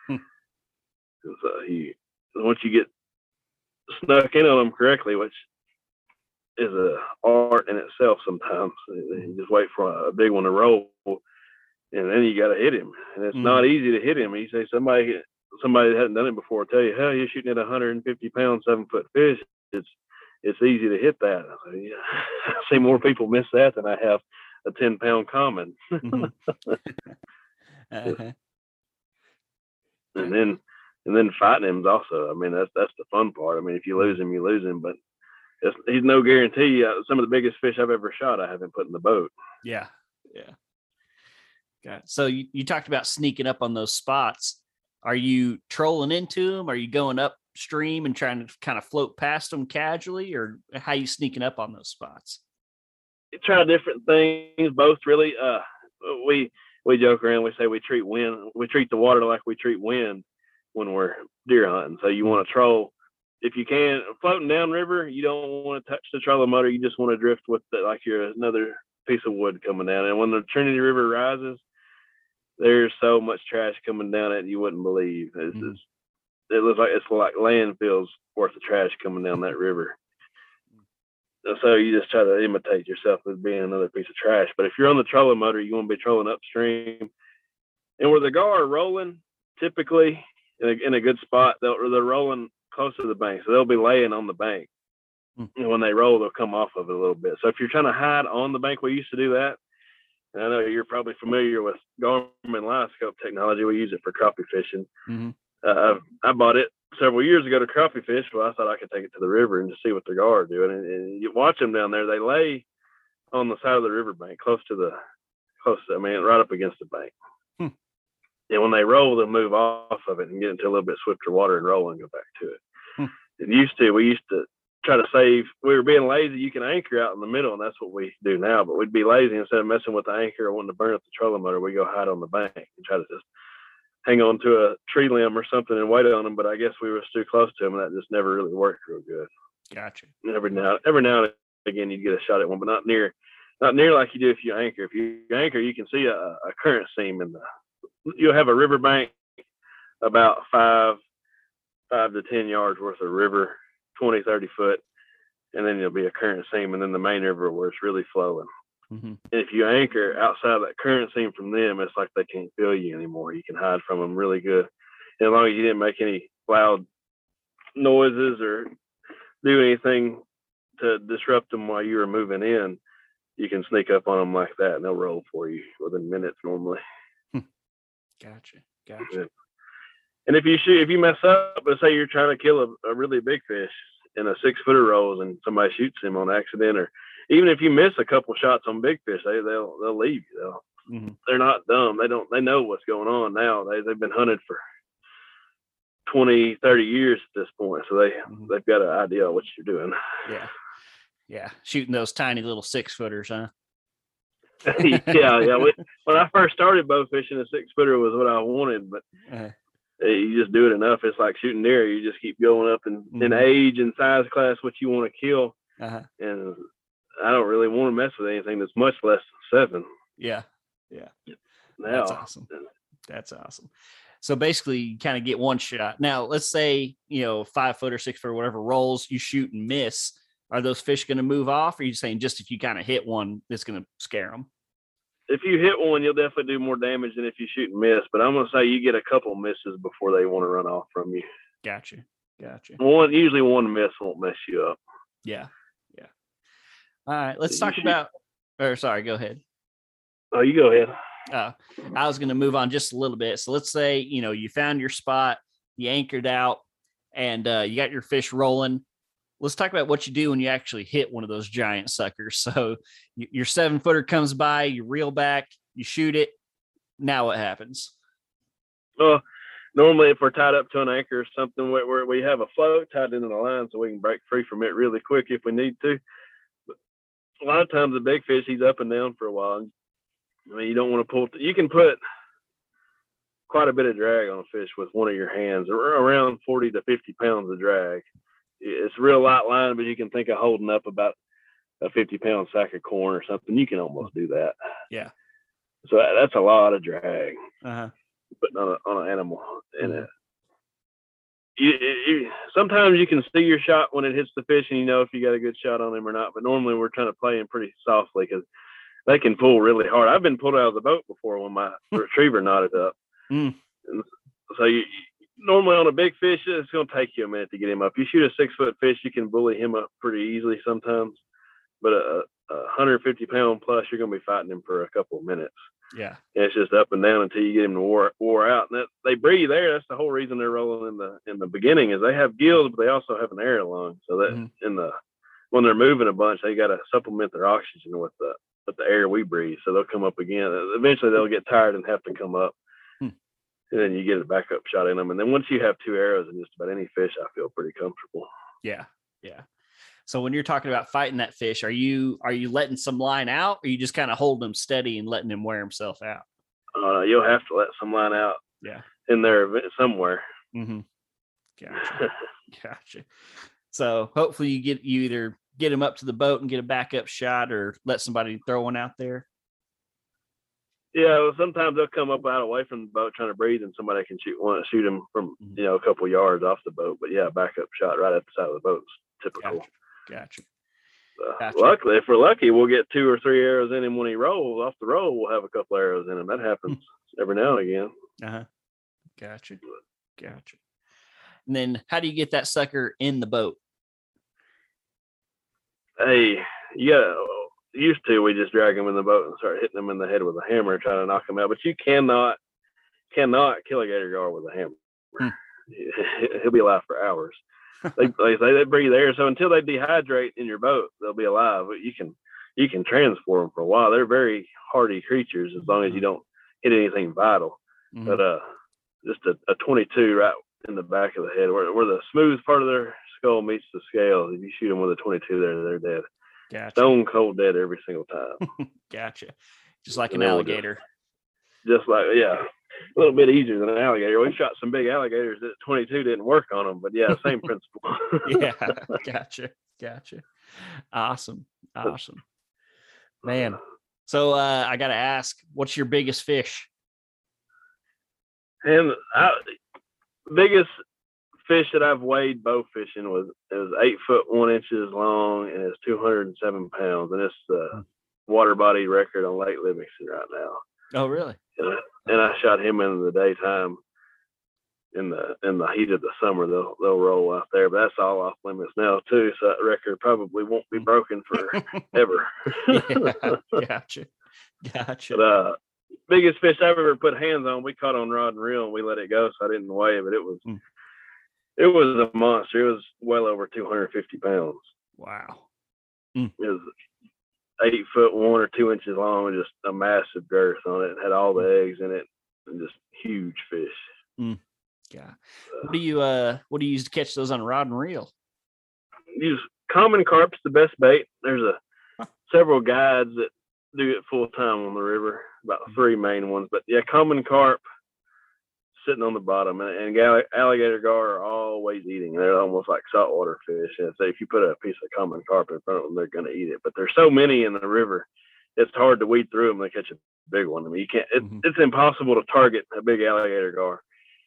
So once you get snuck in on them correctly, which is a art in itself sometimes, you just wait for a big one to roll, and then you got to hit him. And it's not easy to hit him. You say somebody that hadn't done it before will tell you, hell, you're shooting at 150-pound 7-foot fish. It's easy to hit that. I see more people miss that than I have a 10-pound common. And then fighting him is also, I mean, that's the fun part. I mean, if you lose him, you lose him, but he's no guarantee. Some of the biggest fish I've ever shot, I haven't put in the boat. Yeah. Got it. So you talked about sneaking up on those spots. Are you trolling into them? Are you going upstream and trying to kind of float past them casually, or how are you sneaking up on those spots? You try different things, both really. We joke around. We say we treat the water like we treat wind when we're deer hunting. So you want to troll, if you can, floating downriver, you don't want to touch the trolling motor. You just want to drift with like you're another piece of wood coming down. And when the Trinity River rises, there's so much trash coming down it you wouldn't believe. It looks like it's like landfills worth of trash coming down that river. So you just try to imitate yourself as being another piece of trash. But if you're on the trolling motor, you want to be trolling upstream. And where the gar are rolling, typically in a good spot, they're rolling close to the bank. So they'll be laying on the bank. And when they roll, they'll come off of it a little bit. So if you're trying to hide on the bank, we used to do that. And I know you're probably familiar with Garmin LiveScope technology. We use it for crappie fishing. I bought it several years ago to crappie fish. Well, I thought I could take it to the river and just see what the gar are doing. And you watch them down there. They lay on the side of the riverbank, right up against the bank. And when they roll, they'll move off of it and get into a little bit swifter water and roll and go back to it. We used to try to save. We were being lazy. You can anchor out in the middle, and that's what we do now. But we'd be lazy instead of messing with the anchor or wanting to burn up the trolling motor. We go hide on the bank and try to just hang on to a tree limb or something and wait on them. But I guess we were too close to them, and that just never really worked real good. Gotcha. And every now and again, you'd get a shot at one, but not near like you do if you anchor. If you anchor, you can see a current seam you'll have a river bank about 5 to 10 yards worth of river, 20, 30 foot. And then there'll be a current seam, and then the main river where it's really flowing. Mm-hmm. And if you anchor outside of that current seam from them, it's like they can't feel you anymore. You can hide from them really good. And as long as you didn't make any loud noises or do anything to disrupt them while you were moving in, you can sneak up on them like that, and they'll roll for you within minutes normally. Gotcha. Yeah. And if you mess up, let's say you're trying to kill a really big fish, and a 6-footer rolls and somebody shoots him on accident, or even if you miss a couple shots on big fish, they'll leave you. They're not dumb. They know what's going on now. They've been hunted for 20, 30 years at this point. So they've got an idea of what you're doing. Yeah. Yeah. Shooting those tiny little 6-footers, huh? Yeah. When I first started bow fishing, a 6-footer was what I wanted, but you just do it enough. It's like shooting deer. You just keep going up in age and size class, what you want to kill. And I don't really want to mess with anything that's much less than 7. Yeah. Now, That's awesome. So basically you kind of get one shot. Now let's say, 5-footer, 6-footer, whatever rolls, you shoot and miss. Are those fish going to move off? Or are you saying just if you kind of hit one, it's going to scare them? If you hit one, you'll definitely do more damage than if you shoot and miss. But I'm going to say you get a couple misses before they want to run off from you. Gotcha. Usually one miss won't mess you up. Yeah. All right. Let's talk about. Or sorry, go ahead. Oh, you go ahead. I was going to move on just a little bit. So let's say you found your spot, you anchored out, and you got your fish rolling. Let's talk about what you do when you actually hit one of those giant suckers. So your 7-footer comes by, you reel back, you shoot it. Now what happens? Well, normally if we're tied up to an anchor or something where we have a float tied into the line so we can break free from it really quick if we need to. But a lot of times the big fish, he's up and down for a while. I mean, you don't want to pull. You can put quite a bit of drag on a fish with one of your hands, or around 40 to 50 pounds of drag. It's a real light line, but you can think of holding up about a 50-pound sack of corn or something. You can almost do that. Yeah. So that's a lot of drag. Putting on an animal. And sometimes you can see your shot when it hits the fish, and if you got a good shot on him or not. But normally we're trying to play him pretty softly because they can pull really hard. I've been pulled out of the boat before when my retriever knotted up. And so normally on a big fish, it's going to take you a minute to get him up. You shoot a 6-foot fish, you can bully him up pretty easily sometimes. But a 150-pound plus, you're going to be fighting him for a couple of minutes. Yeah. And it's just up and down until you get him to wore out. And they breathe air. That's the whole reason they're rolling in the beginning is they have gills, but they also have an air lung. So that when they're moving a bunch, they got to supplement their oxygen with the air we breathe. So they'll come up again. Eventually they'll get tired and have to come up. And then you get a backup shot in them. And then once you have 2 arrows in just about any fish, I feel pretty comfortable. Yeah. So when you're talking about fighting that fish, are you letting some line out, or you just kind of holding him steady and letting him wear himself out? You'll have to let some line out. Yeah. In there somewhere. Gotcha. So hopefully you either get him up to the boat and get a backup shot, or let somebody throw one out there. Yeah, well, sometimes they'll come up out away from the boat trying to breathe, and somebody can shoot them from a couple yards off the boat. But yeah, backup shot right at the side of the boat is typical. Gotcha. Luckily, if we're lucky, we'll get 2 or 3 arrows in him when he rolls. Off the roll, we'll have a couple arrows in him. That happens every now and again. Gotcha. And then how do you get that sucker in the boat? Hey, used to, we just drag him in the boat and start hitting him in the head with a hammer, trying to knock him out. But you cannot kill a gator gar with a hammer. He'll be alive for hours. They breathe air, so until they dehydrate in your boat, they'll be alive. But you can transport them for a while. They're very hardy creatures as long as you don't hit anything vital. But just a 22 right in the back of the head, where the smooth part of their skull meets the scales. If you shoot them with a 22 there, they're dead. Gotcha. Stone cold dead every single time. Gotcha. Just like an alligator. Just like, yeah, a little bit easier than an alligator. We shot some big alligators that 22 didn't work on them, but yeah, same principle. Yeah, gotcha. Awesome. Man. So I got to ask, what's your biggest fish? And biggest fish that I've weighed bow fishing was 8 foot 1 inches long, and it's 207 pounds, and it's the water body record on Lake Livingston right now. Oh, really? And I shot him in the daytime. In the heat of the summer, they'll roll out there, but that's all off limits now too. So that record probably won't be broken forever. Yeah, gotcha. But biggest fish I've ever put hands on, we caught on rod and reel, and we let it go, so I didn't weigh it, but it was a monster. It was well over 250 pounds. Wow. It was 8 foot 1 or 2 inches long, and just a massive girth on it. It had all the eggs in it, and just huge fish. Yeah. What do you use to catch those on rod and reel? Use common carp's the best bait. There's several guides that do it full time on the river, about 3 main ones. But yeah, common carp sitting on the bottom, and alligator gar are always eating. They're almost like saltwater fish. And so if you put a piece of common carp in front of them, they're going to eat it. But there's so many in the river, it's hard to weed through them to catch a big one. I mean, you can't. It's impossible to target a big alligator gar.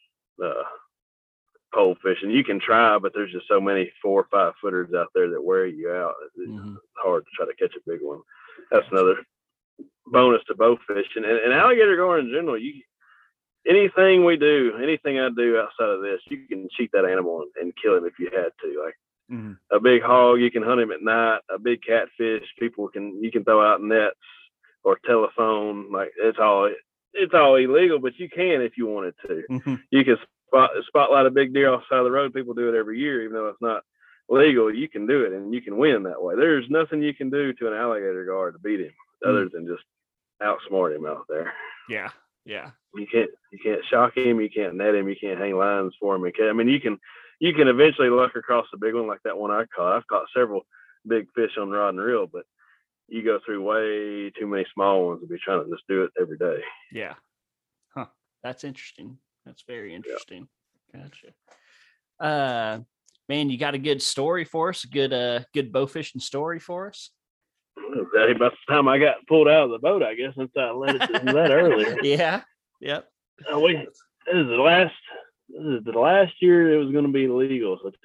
Pole fishing, you can try, but there's just so many 4 or 5 footers out there that wear you out. It's hard to try to catch a big one. That's another bonus to bow fishing and alligator gar in general. Anything I do outside of this, you can cheat that animal and kill him if you had to. Like a big hog, you can hunt him at night. A big catfish, you can throw out nets or telephone. Like it's all illegal, but you can if you wanted to. You can spotlight a big deer off the side of the road. People do it every year, even though it's not legal. You can do it, and you can win that way. There's nothing you can do to an alligator gar to beat him, other than just outsmart him out there. Yeah. You can't shock him. You can't net him. You can't hang lines for him. I mean, you can eventually luck across a big one like that one I caught. I've caught several big fish on rod and reel, but you go through way too many small ones to be trying to just do it every day. Yeah. Huh. That's interesting. That's very interesting. Yeah. Gotcha. Man, you got a good story for us? Good bow fishing story for us? About the time I got pulled out of the boat, I guess, since I let it that earlier. Yeah. Yep. This is the last year it was going to be legal. So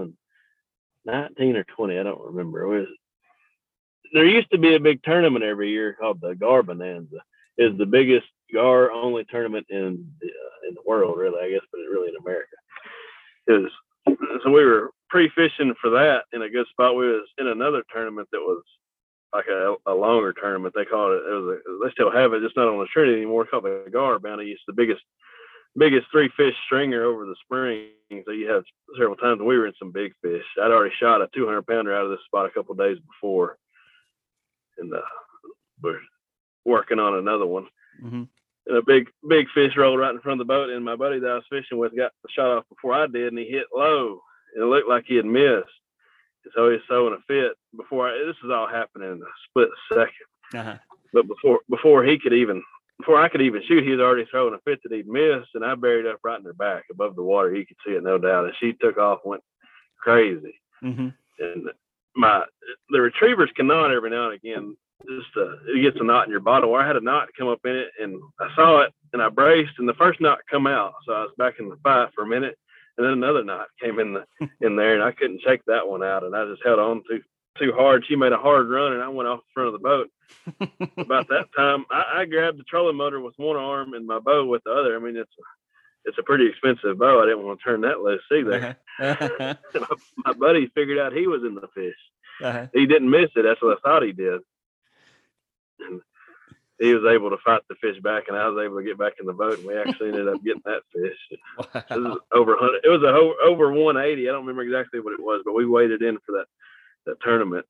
2019 or 20, I don't remember. There used to be a big tournament every year called the Gar Bonanza. It's the biggest gar only tournament in the world, really, I guess, but really in America. So we were pre-fishing for that in a good spot. We was in another tournament that was like a longer tournament. They called it. They still have it. It's not on the Trinity anymore. It's called the Gar Bounty. It's the biggest 3-fish stringer over the spring. So you have several times. We were in some big fish. I'd already shot a 200-pounder out of this spot a couple of days before, and we're working on another one. And a big fish rolled right in front of the boat, and my buddy that I was fishing with got the shot off before I did, and he hit low, and it looked like he had missed. And so he was throwing a fit this is all happening in a split second. But before I could even shoot, he was already throwing a fit that he'd missed, and I buried up right in her back above the water. He could see it, no doubt. And she took off, went crazy. And the retrievers can knot every now and again. It gets a knot in your bottle. I had a knot come up in it, and I saw it, and I braced, and the first knot come out. So I was back in the fight for a minute, and then another knot came in there, and I couldn't shake that one out, and I just held on too hard. She made a hard run, and I went off the front of the boat. About that time, I grabbed the trolling motor with one arm and my bow with the other. I mean, it's a pretty expensive bow. I didn't want to turn that loose either. My buddy figured out he was in the fish. He didn't miss it. That's what I thought he did. And he was able to fight the fish back, and I was able to get back in the boat, and we actually ended up getting that fish. Wow. It was over 100. It was over 180. I don't remember exactly what it was, but we waded in for that tournament.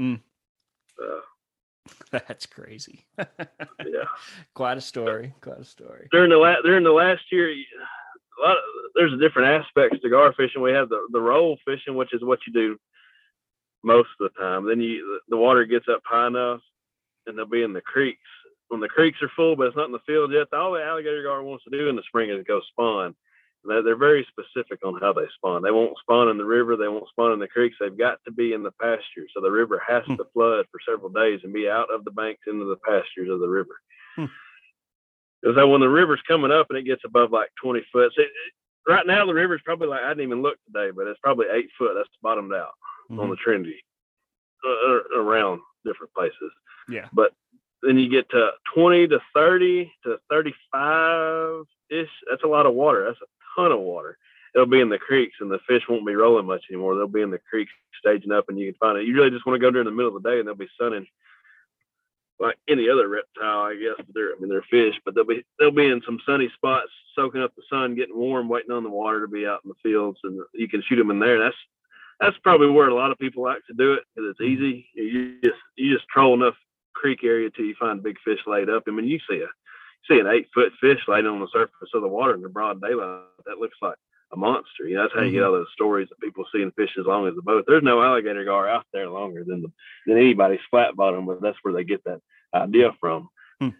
That's crazy. Yeah, Quite a story. During the last year, there's different aspects to gar fishing. We have the roll fishing, which is what you do most of the time. Then the water gets up high enough, and they'll be in the creeks. When the creeks are full, but it's not in the field yet, all the alligator gar wants to do in the spring is go spawn. They're very specific on how they spawn. They won't spawn in the river. They won't spawn in the creeks. They've got to be in the pasture. So the river has to flood for several days and be out of the banks into the pastures of the river. Because when the river's coming up and it gets above like 20 foot, right now the river's probably like, I didn't even look today, but it's probably 8 foot. That's bottomed out on the Trinity, around different places. Yeah. But then you get to 20 to 30 to 35-ish. That's a lot of water. That's a ton of water. It'll be in the creeks, and the fish won't be rolling much anymore. They'll be in the creeks staging up, and you can find it. You really just want to go during the middle of the day, and they'll be sunning like any other reptile, I guess. They're fish, but they'll be in some sunny spots, soaking up the sun, getting warm, waiting on the water to be out in the fields, and you can shoot them in there. That's probably where a lot of people like to do it, because it's easy. You just troll enough creek area till you find big fish laid up. I mean, you see an 8 foot fish laid on the surface of the water in the broad daylight. That looks like a monster. That's how you get all those stories of people seeing fish as long as the boat. There's no alligator gar out there longer than anybody's flat bottom, but that's where they get that idea from. And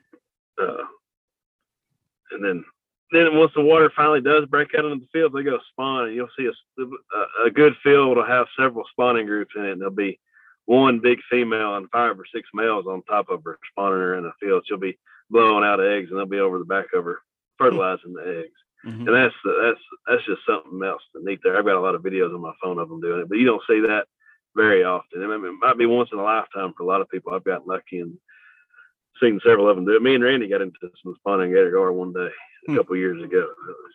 then once the water finally does break out into the field, they go spawn, and you'll see a good field will have several spawning groups in it, and there'll be one big female and 5 or 6 males on top of her spawning her in the field. She'll be blowing out eggs, and they'll be over the back of her fertilizing the eggs. And that's just something else neat there. I've got a lot of videos on my phone of them doing it, but you don't see that very often. It might be once in a lifetime for a lot of people. I've gotten lucky and seen several of them do it. Me and Randy got into some spawning gator gar one day a couple years ago. It was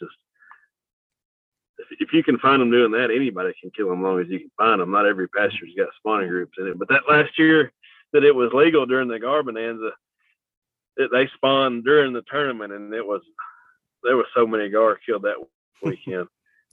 just, if you can find them doing that, anybody can kill them as long as you can find them. Not every pasture's got spawning groups in it. But that last year that it was legal during the gar bonanza, they spawned during the tournament, and there was so many gar killed that weekend.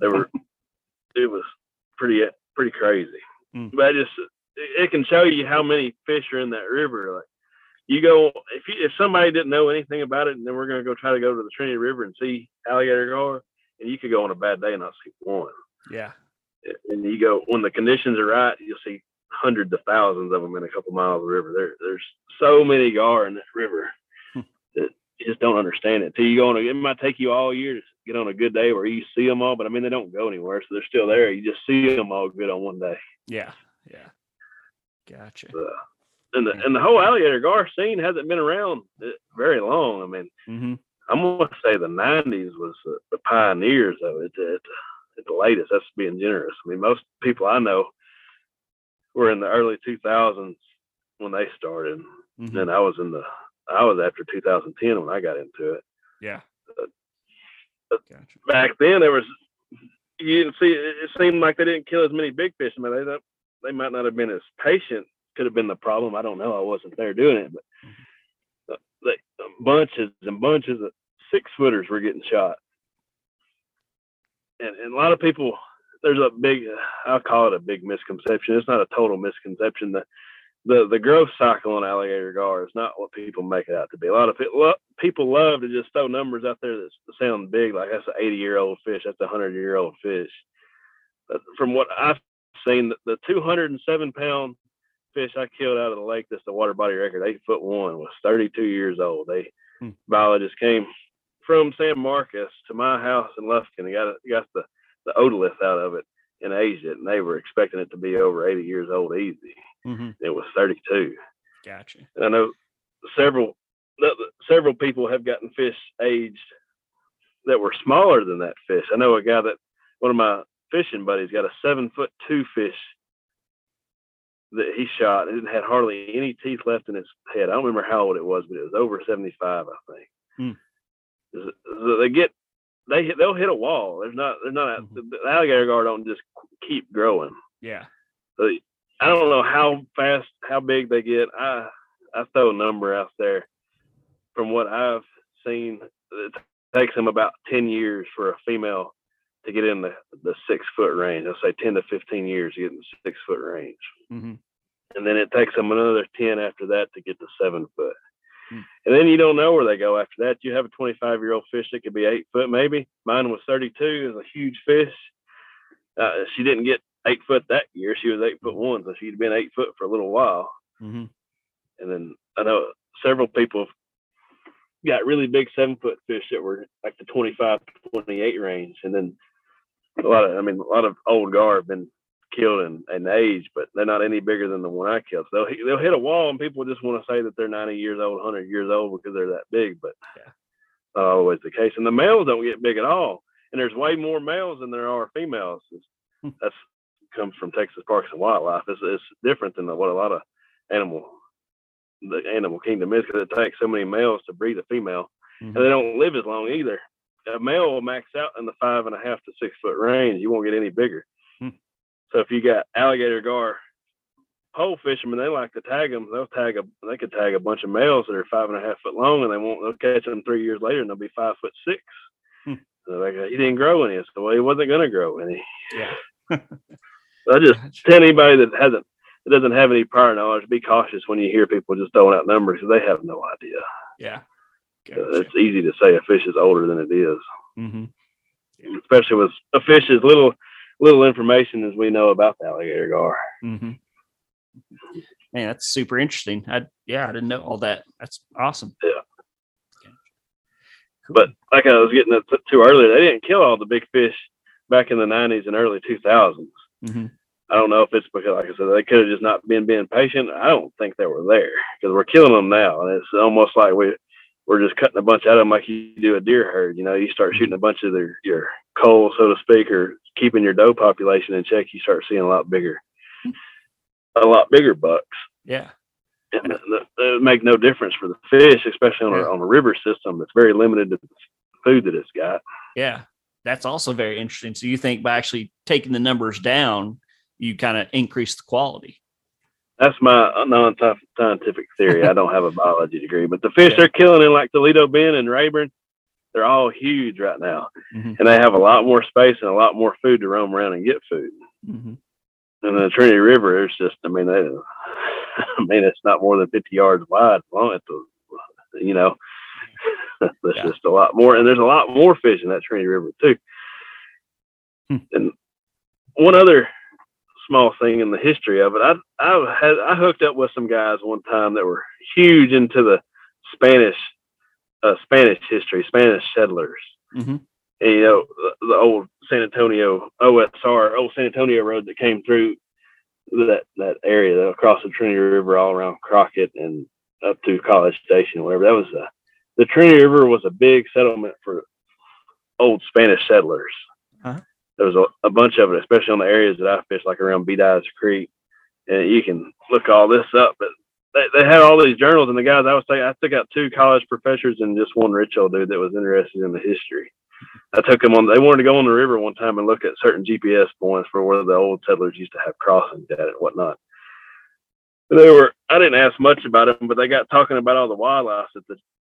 It was pretty crazy. But it can show you how many fish are in that river. Like, you go, if somebody didn't know anything about it, and then we're going to go try to go to the Trinity River and see alligator gar, and you could go on a bad day and not see one. Yeah. And you go, when the conditions are right, you'll see hundreds of thousands of them in a couple miles of river. There's so many gar in that river that you just don't understand it. Till you go on it might take you all year to get on a good day where you see them all, but I mean, they don't go anywhere, so they're still there. You just see them all good on one day. Yeah. Gotcha. And the whole alligator gar scene hasn't been around very long. I mean, I'm going to say the 90s was the pioneers of it at the latest. That's being generous. I mean, most people I know were in the early 2000s when they started. And I was after 2010 when I got into it. Yeah. Gotcha. Back then you didn't see, it seemed like they didn't kill as many big fish. I mean, they might not have been as patient. Could have been the problem. I don't know. I wasn't there doing it, but bunches and bunches of 6-footers were getting shot. And a lot of people, there's a big, I'll call it a big misconception. It's not a total misconception. The growth cycle on alligator gar is not what people make it out to be. A lot of people love to just throw numbers out there that sound big, like that's an 80-year-old fish, that's a 100-year-old fish. But from what I've seen, the 207-pound fish I killed out of the lake, that's the water body record, 8'1", was 32 years old. Biologists came from San Marcos to my house in Lufkin and got the otolith out of it and aged it, and they were expecting it to be over 80 years old easy. It was 32. Gotcha. And I know several people have gotten fish aged that were smaller than that fish. I know a guy that one of my fishing buddies got a 7'2" fish that he shot. It had hardly any teeth left in its head. I don't remember how old it was, but it was over 75, I think. They'll hit a wall. The alligator gar don't just keep growing. Yeah. So I don't know how big they get. I throw a number out there. From what I've seen, it takes them about 10 years for a female to get in the 6-foot range. I'll say 10 to 15 years to get in the 6-foot range. And then it takes them another 10 after that to get to 7 foot. And then you don't know where they go after that. You have a 25-year-old fish that could be 8 foot maybe. Mine was 32. It was a huge fish. She didn't get 8 foot that year. She was 8'1", so she'd been 8 foot for a little while. And then I know several people got really big 7 foot fish that were like the 25 to 28 range. And then a lot of old gar have been killed and aged, but they're not any bigger than the one I killed. So they'll hit a wall, and people just want to say that they're 90 years old, 100 years old because they're that big, but not always the case. And the males don't get big at all. And there's way more males than there are females. That's comes from Texas Parks and Wildlife. It's different than what a lot of the animal kingdom is, because it takes so many males to breed a female, and they don't live as long either. A male will max out in the 5.5 to 6 foot range. You won't get any bigger. So if you got alligator gar pole fishermen, they like to tag them. They could tag a bunch of males that are 5.5 foot long, and they'll catch them 3 years later, and they'll be 5'6". So like, he didn't grow any, so he wasn't going to grow any. So I just tell anybody that doesn't have any prior knowledge, be cautious when you hear people just throwing out numbers, because they have no idea. Gotcha. It's easy to say a fish is older than it is, especially with a fish as little information as we know about the alligator gar. Man, that's super interesting. I didn't know all that. That's awesome. Yeah. Cool. But like I was getting to earlier, they didn't kill all the big fish back in the 90s and early 2000s. I don't know if it's because, like I said, they could have just not been being patient. I don't think they were there, because we're killing them now, and it's almost like we're just cutting a bunch out of them like you do a deer herd. You start shooting a bunch of your coal, so to speak, or keeping your doe population in check. You start seeing a lot bigger bucks. And it make no difference for the fish, especially on a river system that's very limited to the food that it's got. That's also very interesting. So you think by actually taking the numbers down, you kind of increase the quality? That's my non-scientific theory. I don't have a biology degree, but the fish they're killing in like Toledo Bend and Rayburn, they're all huge right now, and they have a lot more space and a lot more food to roam around and get food. And the Trinity River, it's just, it's not more than 50 yards wide long. That's just a lot more, and there's a lot more fish in that Trinity River too. And one other small thing in the history of it, I hooked up with some guys one time that were huge into the Spanish history, Spanish settlers. And the old San Antonio OSR, old San Antonio road that came through that area across the Trinity River all around Crockett and up to College Station, whatever. That was the Trinity River was a big settlement for old Spanish settlers. There was a bunch of it, especially on the areas that I fished, like around Beedies Creek. And you can look all this up, but they had all these journals, and the guys I took out 2 college professors and just one rich old dude that was interested in the history. I took them they wanted to go on the river one time and look at certain GPS points for where the old settlers used to have crossings at and whatnot. I didn't ask much about them, but they got talking about all the wildlife that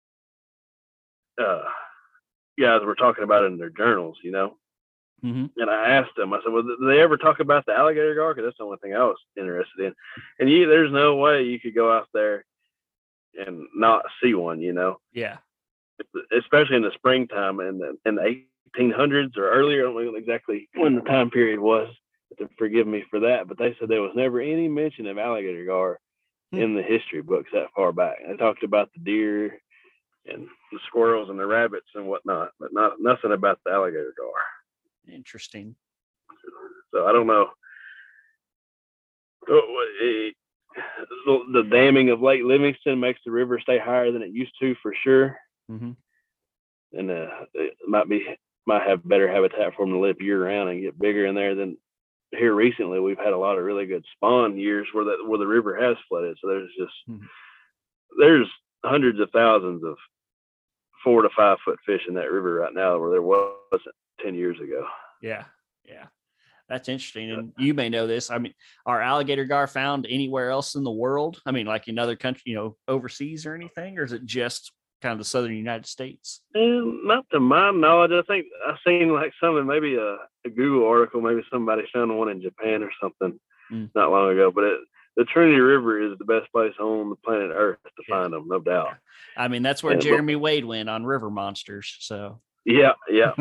the guys were talking about in their journals, And I asked them, I said, well, did they ever talk about the alligator gar? Because that's the only thing I was interested in. And there's no way you could go out there and not see one, Especially in the springtime in the 1800s or earlier. I don't know exactly when the time period was, to forgive me for that. But they said there was never any mention of alligator gar in the history books that far back. They talked about the deer and the squirrels and the rabbits and whatnot, but nothing about the alligator gar. Interesting. So I don't know. The damming of Lake Livingston makes the river stay higher than it used to, for sure. And it might have better habitat for them to live year round and get bigger in there. Than here recently, we've had a lot of really good spawn years where the river has flooded. So there's hundreds of thousands of 4 to 5 foot fish in that river right now, where there wasn't 10 years ago. Yeah. That's interesting. And you may know this. I mean, are alligator gar found anywhere else in the world? I mean, like in other countries, overseas or anything, or is it just kind of the southern United States? Not to my knowledge. I think I've seen like something, maybe a Google article, maybe somebody found one in Japan or something not long ago. But the Trinity River is the best place on the planet Earth to find them, no doubt. I mean, that's where Jeremy Wade went on River Monsters. So yeah.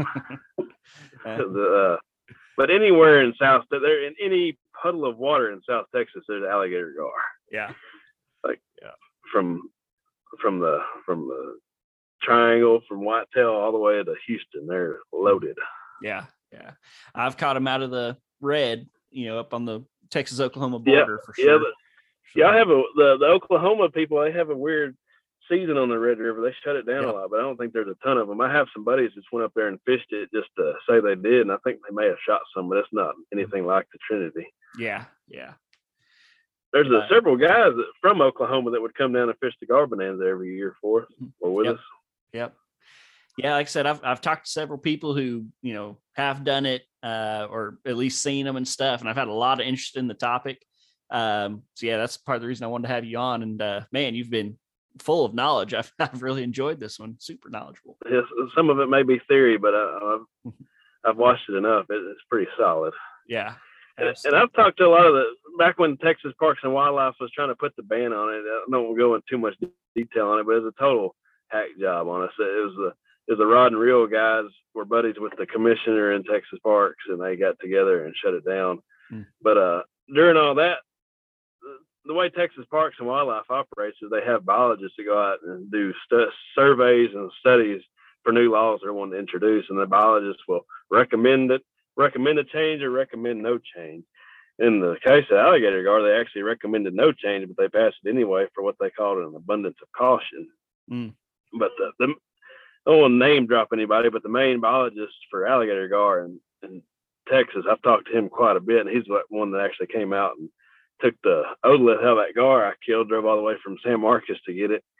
But anywhere in South, there in any puddle of water in South Texas, there's alligator gar. Yeah, from the Triangle, from Whitetail all the way to Houston, they're loaded. Yeah. I've caught them out of the red, up on the Texas-Oklahoma border for sure. I have the Oklahoma people. They have a weird season on the Red River. They shut it down a lot, but I don't think there's a ton of them. I have some buddies that went up there and fished it just to say they did, and I think they may have shot some, but it's not anything like the Trinity. Yeah. There's several guys from Oklahoma that would come down and fish the gar bonanza every year for us or with us. Yep. Yeah, like I said, I've talked to several people who have done it or at least seen them and stuff, and I've had a lot of interest in the topic. So yeah, that's part of the reason I wanted to have you on. And man, you've been full of knowledge. I've really enjoyed this one. Super knowledgeable. Yes, some of it may be theory, but I've watched it enough. It's pretty solid. Yeah. And I've talked to a lot of back when Texas Parks and Wildlife was trying to put the ban on it. I don't go into too much detail on it, but it was a total hack job on us. It was the rod and reel guys were buddies with the commissioner in Texas Parks, and they got together and shut it down. But during all that, the way Texas Parks and Wildlife operates is they have biologists that go out and do surveys and studies for new laws they're wanting to introduce, and the biologists will recommend a change or recommend no change. In the case of alligator gar, they actually recommended no change, but they passed it anyway for what they called an abundance of caution. But I don't want to name drop anybody, but the main biologist for alligator gar in Texas, I've talked to him quite a bit, and he's the one that actually came out and took the otolith out of that gar I killed, drove all the way from San Marcos to get it.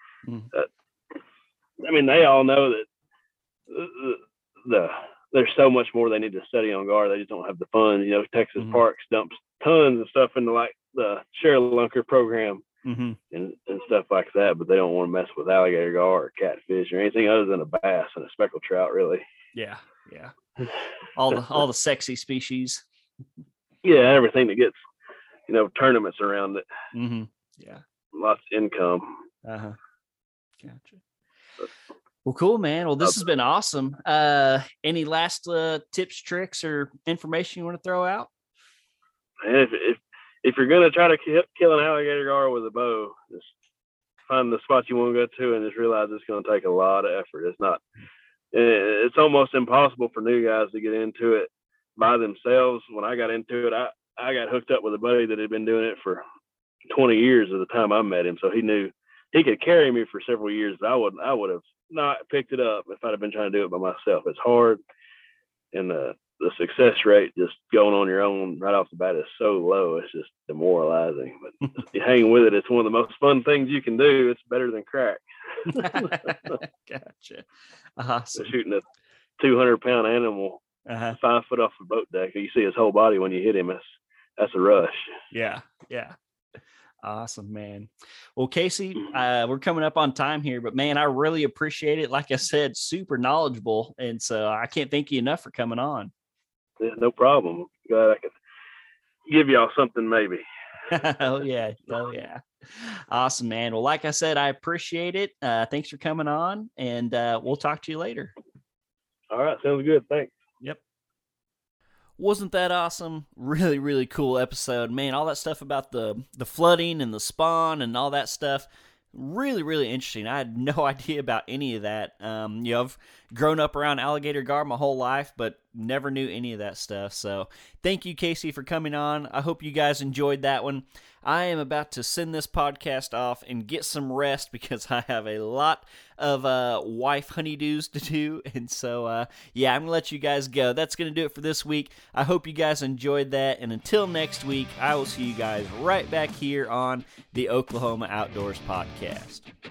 I mean, they all know that there's so much more they need to study on gar. They just don't have the funds. Texas Parks dumps tons of stuff into like the Cheryl Lunker program and stuff like that, but they don't want to mess with alligator gar or catfish or anything other than a bass and a speckled trout, really. Yeah. All the sexy species. Yeah, everything that gets tournaments around it. Yeah, lots of income. Gotcha. Well, cool, man. Well, this has been awesome. Any last tips, tricks, or information you want to throw out? And if you're gonna try to kill an alligator gar with a bow, just find the spot you want to go to, and just realize it's going to take a lot of effort. It's almost impossible for new guys to get into it by themselves. When I got into it, I got hooked up with a buddy that had been doing it for 20 years at the time I met him. So he knew he could carry me for several years, but I would have not picked it up if I'd have been trying to do it by myself. It's hard. And the success rate just going on your own right off the bat is so low. It's just demoralizing, but you hang with it. It's one of the most fun things you can do. It's better than crack. Gotcha. Awesome. So shooting a 200-pound animal 5 foot off the boat deck, you see his whole body when you hit him. That's a rush. Yeah. Awesome, man. Well, Casey, we're coming up on time here, but man, I really appreciate it. Like I said, super knowledgeable, and so I can't thank you enough for coming on. Yeah, no problem. Glad I could give y'all something, maybe. Oh yeah. Awesome, man. Well, like I said, I appreciate it. Thanks for coming on, and we'll talk to you later. All right, sounds good. Thanks. Yep. Wasn't that awesome? Really, really cool episode, man. All that stuff about the flooding and the spawn and all that stuff, really, really interesting. I had no idea about any of that. I've grown up around alligator gar my whole life, but never knew any of that stuff. So thank you, Casey, for coming on. I hope you guys enjoyed that one. I am about to send this podcast off and get some rest because I have a lot of wife honeydews to do. And so, I'm going to let you guys go. That's going to do it for this week. I hope you guys enjoyed that. And until next week, I will see you guys right back here on the Oklahoma Outdoors Podcast.